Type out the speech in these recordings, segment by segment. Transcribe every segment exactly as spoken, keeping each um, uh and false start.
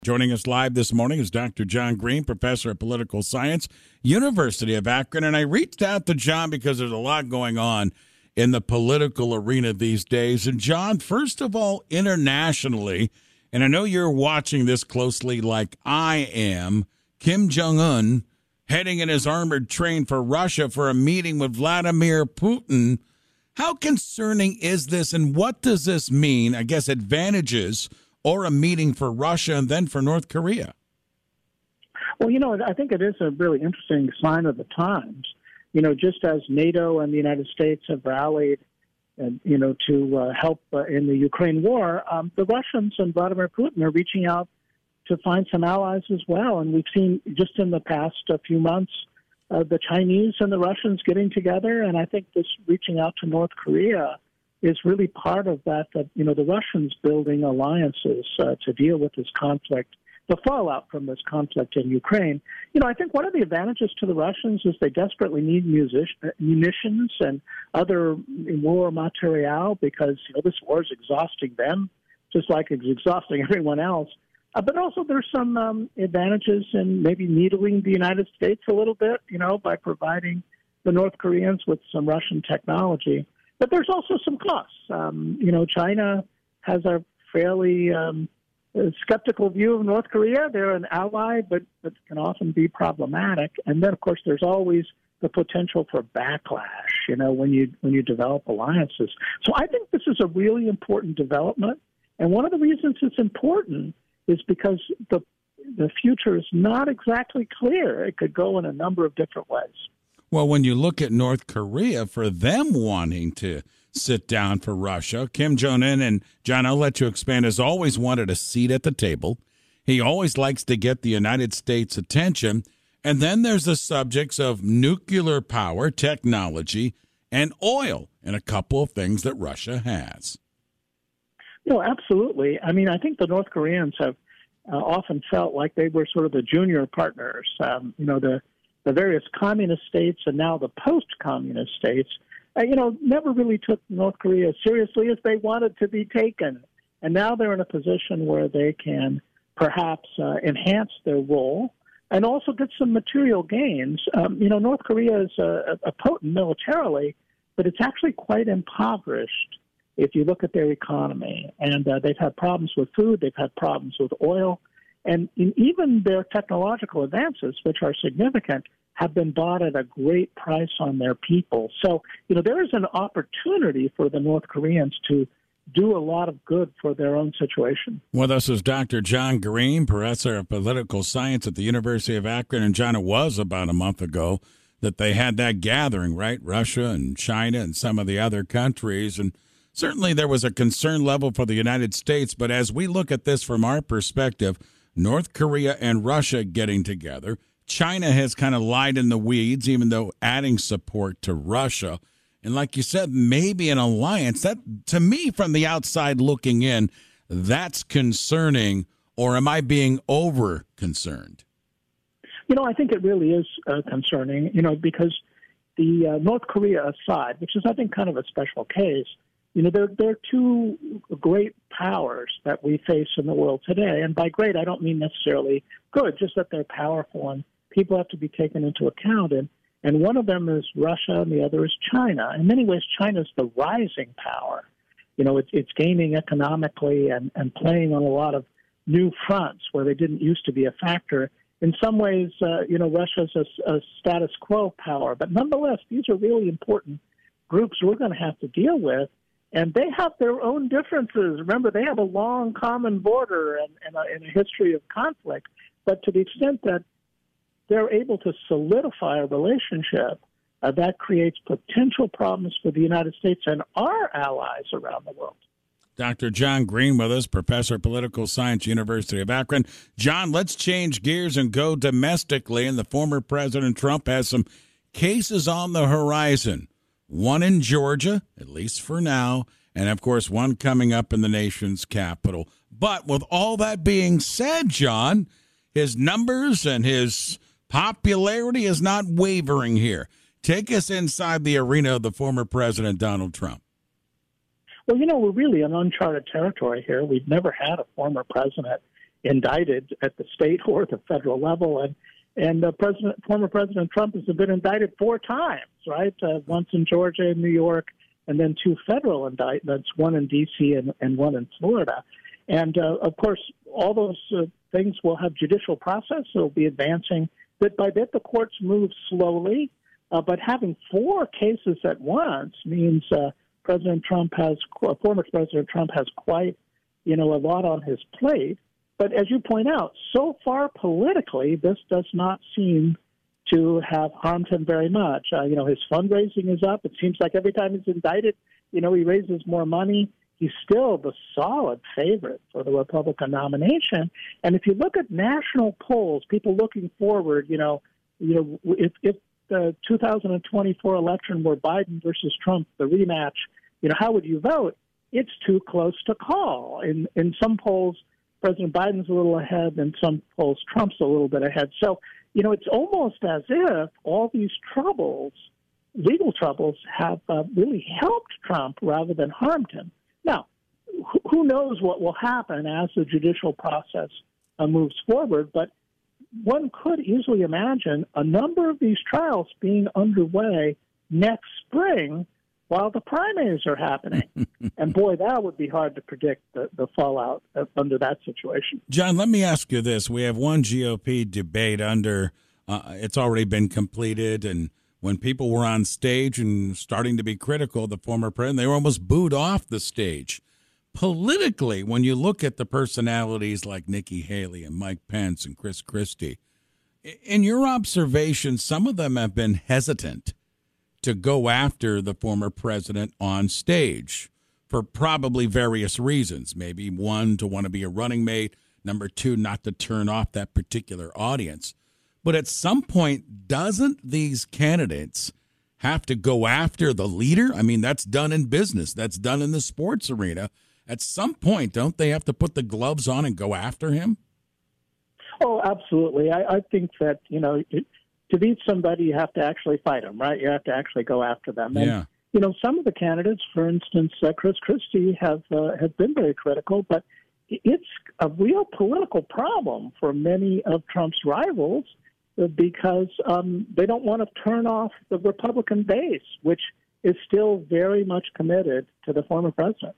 Joining us live this morning is Doctor John Green, professor of political science, University of Akron. And I reached out to John because there's a lot going on in the political arena these days. And John, first of all, internationally, and I know you're watching this closely like I am, Kim Jong-un heading in his armored train for Russia for a meeting with Vladimir Putin. How concerning is this, and what does this mean, I guess, advantages or a meeting for Russia and then for North Korea? Well, you know, I think it is a really interesting sign of the times. You know, just as NATO and the United States have rallied, and you know, to uh, help uh, in the Ukraine war, um, the Russians and Vladimir Putin are reaching out to find some allies as well. And we've seen just in the past uh, few months, uh, the Chinese and the Russians getting together. And I think this reaching out to North Korea is really part of that, that, you know, the Russians building alliances uh, to deal with this conflict, the fallout from this conflict in Ukraine. You know, I think one of the advantages to the Russians is they desperately need music, munitions and other war material because, you know, this war is exhausting them, just like it's exhausting everyone else. Uh, but also there's some um, advantages in maybe needling the United States a little bit, you know, by providing the North Koreans with some Russian technology. But there's also some costs. Um, you know, China has a fairly um, skeptical view of North Korea. They're an ally, but, but can often be problematic. And then, of course, there's always the potential for backlash, you know, when you when you develop alliances. So I think this is a really important development. And one of the reasons it's important is because the the future is not exactly clear. It could go in a number of different ways. Well, when you look at North Korea, for them wanting to sit down for Russia, Kim Jong-un, and John, I'll let you expand, has always wanted a seat at the table. He always likes to get the United States' attention. And then there's the subjects of nuclear power, technology, and oil, and a couple of things that Russia has. No, absolutely. I mean, I think the North Koreans have uh, often felt like they were sort of the junior partners. Um, you know, the the various communist states and now the post-communist states, uh, you know, never really took North Korea as seriously as they wanted to be taken. And now they're in a position where they can perhaps uh, enhance their role and also get some material gains. Um, you know, North Korea is a, a potent militarily, but it's actually quite impoverished if you look at their economy. And uh, they've had problems with food, they've had problems with oil, and in even their technological advances, which are significant, have been bought at a great price on their people. So, you know, there is an opportunity for the North Koreans to do a lot of good for their own situation. With us is Doctor John Green, professor of political science at the University of Akron. And John, it was about a month ago that they had that gathering, right? Russia and China and some of the other countries. And certainly there was a concern level for the United States. But as we look at this from our perspective, North Korea and Russia getting together, China has kind of lied in the weeds, even though adding support to Russia. And like you said, maybe an alliance. That, to me, from the outside looking in, that's concerning. Or am I being over concerned? You know, I think it really is uh, concerning, you know, because the uh, North Korea aside, which is, I think, kind of a special case, you know, they're, they're two great powers that we face in the world today. And by great, I don't mean necessarily good, just that they're powerful and people have to be taken into account. And, and one of them is Russia and the other is China. In many ways, China's the rising power. You know, it's, it's gaining economically and, and playing on a lot of new fronts where they didn't used to be a factor. In some ways, uh, you know, Russia's a, a status quo power. But nonetheless, these are really important groups we're going to have to deal with. And they have their own differences. Remember, they have a long common border and, and, a, and a history of conflict. But to the extent that they're able to solidify a relationship, uh, that creates potential problems for the United States and our allies around the world. Doctor John Green with us, professor of political science, University of Akron. John, let's change gears and go domestically. And the former President Trump has some cases on the horizon. One in Georgia, at least for now, and, of course, one coming up in the nation's capital. But with all that being said, John, his numbers and his popularity is not wavering here. Take us inside the arena of the former President Donald Trump. Well, you know, we're really in uncharted territory here. We've never had a former president indicted at the state or the federal level. And and uh, President, former President Trump has been indicted four times, right? Uh, once in Georgia and New York, and then two federal indictments, one in D C and, and one in Florida. And, uh, of course, all those uh, things will have judicial process. They'll be advancing bit by bit. The courts move slowly, uh, but having four cases at once means uh, President Trump has, uh, former President Trump has quite, you know, a lot on his plate. But as you point out, so far politically, this does not seem to have harmed him very much. Uh, you know, his fundraising is up. It seems like every time he's indicted, you know, he raises more money. He's still the solid favorite for the Republican nomination. And if you look at national polls, people looking forward, you know, you know, if, if the two thousand twenty-four election were Biden versus Trump, the rematch, you know, how would you vote? It's too close to call. In in some polls, President Biden's a little ahead, and some polls, Trump's a little bit ahead. So, you know, it's almost as if all these troubles, legal troubles, have uh, really helped Trump rather than harmed him. Now, who knows what will happen as the judicial process uh, moves forward, but one could easily imagine a number of these trials being underway next spring while the primaries are happening. And boy, that would be hard to predict the, the fallout of, under that situation. John, let me ask you this. We have one G O P debate under, uh, it's already been completed, and when people were on stage and starting to be critical of the former president, they were almost booed off the stage. Politically, when you look at the personalities like Nikki Haley and Mike Pence and Chris Christie, in your observation, some of them have been hesitant to go after the former president on stage for probably various reasons. Maybe one, to want to be a running mate. Number two, not to turn off that particular audience. But at some point, doesn't these candidates have to go after the leader? I mean, that's done in business. That's done in the sports arena. At some point, don't they have to put the gloves on and go after him? Oh, absolutely. I, I think that, you know, it, to beat somebody, you have to actually fight them, right? You have to actually go after them. And, yeah. you know, some of the candidates, for instance, uh, Chris Christie, have uh, have been very critical, but it's a real political problem for many of Trump's rivals because um, they don't want to turn off the Republican base, which is still very much committed to the former president.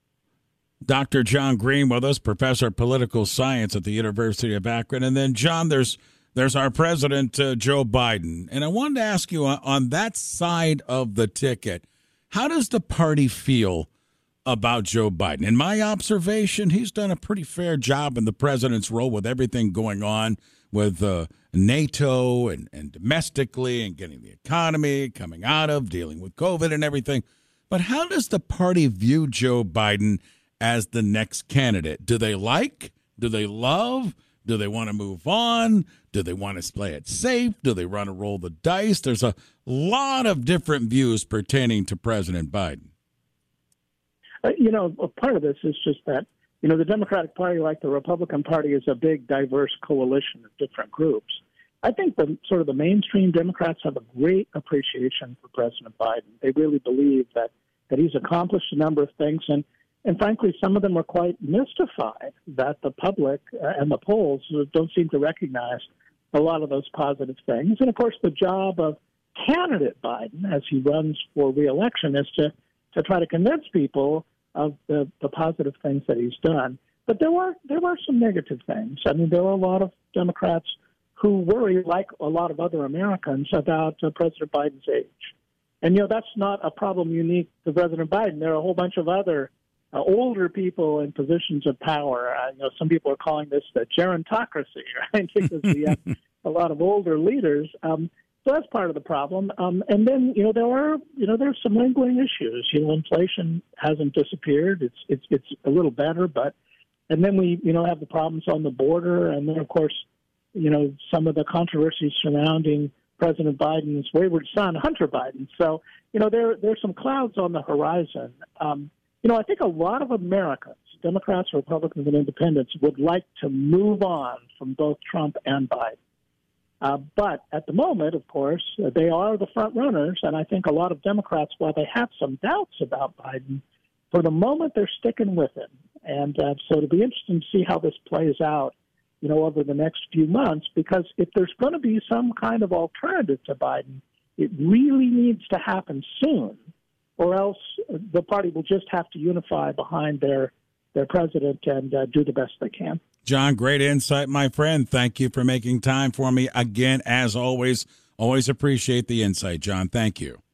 Doctor John Green with us, professor of political science at the University of Akron. And then, John, there's there's our president, uh, Joe Biden. And I wanted to ask you, uh, on that side of the ticket, how does the party feel about Joe Biden? In my observation, he's done a pretty fair job in the president's role with everything going on with uh, NATO and, and domestically and getting the economy coming out of, dealing with COVID and everything. But how does the party view Joe Biden as the next candidate? Do they like? Do they love? Do they want to move on? Do they want to play it safe? Do they want to roll the dice? There's a lot of different views pertaining to President Biden. Uh, you know, part of this is just that, you know, the Democratic Party, like the Republican Party, is a big, diverse coalition of different groups. I think the sort of the mainstream Democrats have a great appreciation for President Biden. They really believe that, that he's accomplished a number of things, and And frankly, some of them are quite mystified that the public uh, and the polls don't seem to recognize a lot of those positive things. And, of course, the job of candidate Biden, as he runs for re-election, is to, to try to convince people of the, the positive things that he's done. But there were there were some negative things. I mean, there were a lot of Democrats who worry, like a lot of other Americans, about uh, President Biden's age. And, you know, that's not a problem unique to President Biden. There are a whole bunch of other Uh, older people in positions of power. Uh, you know, some people are calling this the gerontocracy, right? Because we have a lot of older leaders. Um, so that's part of the problem. Um, and then, you know, there are, you know, there's some lingering issues. You know, inflation hasn't disappeared. It's it's it's a little better, but and then we, you know, have the problems on the border, and then of course, you know, some of the controversies surrounding President Biden's wayward son, Hunter Biden. So, you know, there there's some clouds on the horizon. Um, You know, I think a lot of Americans, Democrats, Republicans, and independents, would like to move on from both Trump and Biden. Uh, but at the moment, of course, they are the front runners, and I think a lot of Democrats, while they have some doubts about Biden, for the moment, they're sticking with him. And uh, so it'll be interesting to see how this plays out, you know, over the next few months, because if there's going to be some kind of alternative to Biden, it really needs to happen soon, or else the party will just have to unify behind their their president and uh, do the best they can. John, great insight, my friend. Thank you for making time for me again, as always. Always appreciate the insight, John. Thank you.